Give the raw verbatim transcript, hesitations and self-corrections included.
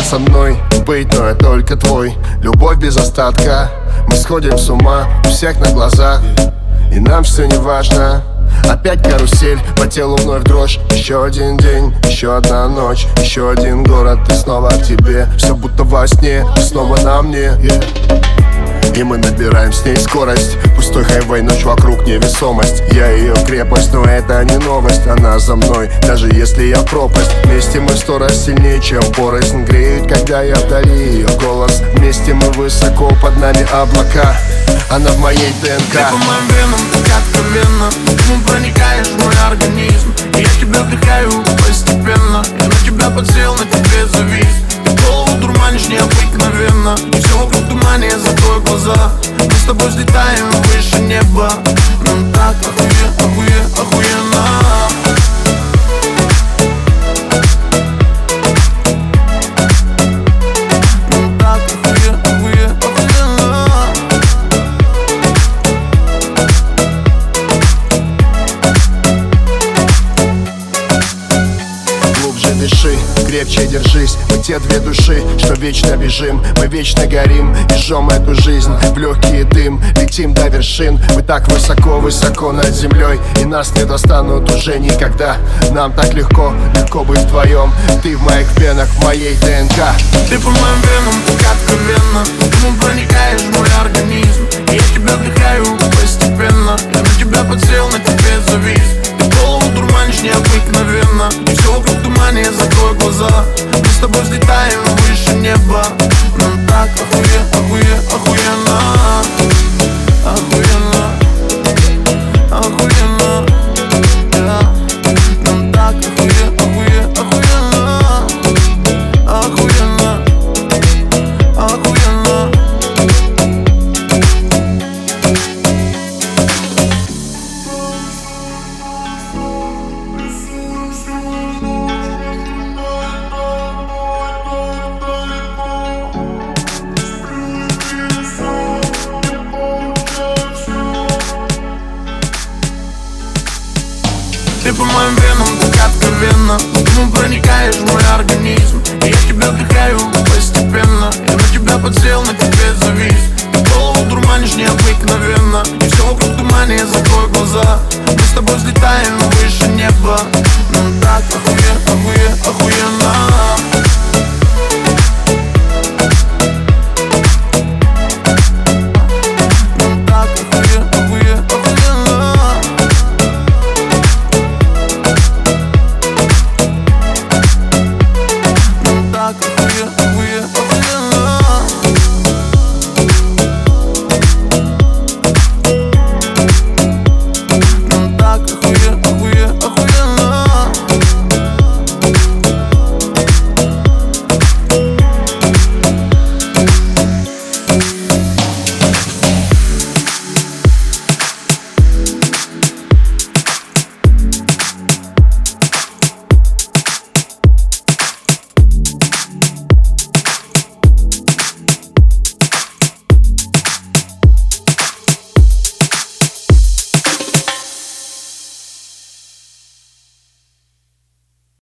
со мной быть, но я только твой. Любовь без остатка, мы сходим с ума у всех на глазах, и нам все не важно. Опять карусель, по телу вновь дрожь. Еще один день, еще одна ночь, еще один город, и снова к тебе. Все будто во сне, и снова на мне, yeah. И мы набираем с ней скорость. Пустой хайвей, ночь вокруг невесомость. Я ее крепость, но это не новость. Она за мной, даже если я пропасть. Вместе мы сто раз сильнее, чем порознь. Греет, когда я вдали ее голос. Вместе мы высоко, под нами облака. Она в моей ДНК. Ты по моим венам, так откровенно. Ты проникаешь в мой организм, и я тебя вдыхаю постепенно. Я на тебя подсел, на тебе завис. Ты голову дурманишь необыкновенно, и все вокруг тумане, закрой глаза. Мы с тобой взлетаем выше неба. Нам так охуе, охуе, охуенно. Дыши, крепче держись. Мы те две души, что вечно бежим. Мы вечно горим и жжем эту жизнь в легкий дым, летим до вершин. Мы так высоко-высоко над землей, и нас не достанут уже никогда. Нам так легко, легко быть вдвоем. Ты в моих венах, в моей ДНК. Ты по моим венам, так откровенно. Ты проникаешь в мой организм, и я тебя вдыхаю постепенно. Я на тебя подсел, на тебе завис. Ты голову дурманишь необыкновенно, и все вокруг тумане, закрой глаза. Мы с тобой взлетаем выше неба. Нам так охуе, охуе, охуенно. Охуенно, охуенно, yeah. Нам так охуе, охуе, охуенно. Охуенно, охуенно. Ты по моим венам, так откровенно. Ты проникаешь в мой организм, и я тебя вдыхаю постепенно. Я на тебя подсел, на тебе завис. Ты голову дурманишь необыкновенно, и все вокруг тумане, закрой глаза. Мы с тобой взлетаем выше неба. Нам так охуе, охуе, охуенно.